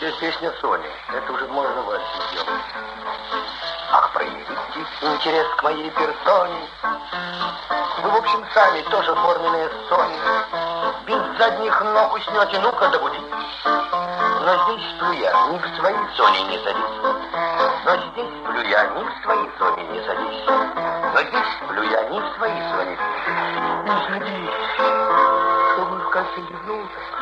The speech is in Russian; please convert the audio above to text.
Есть песня Сони. Это уже можно вальсом делать. Ах, проявите интерес к моей персоне. Вы, в общем, сами тоже форменные Сони. Без задних ног уснете, ну-ка добудите. Но здесь сплю я, ни в своей зоне не садись. Но здесь сплю я, ни в своей зоне не садись. Но здесь сплю я, ни в своей зоне не садись. Чтобы в кольце лягнуть.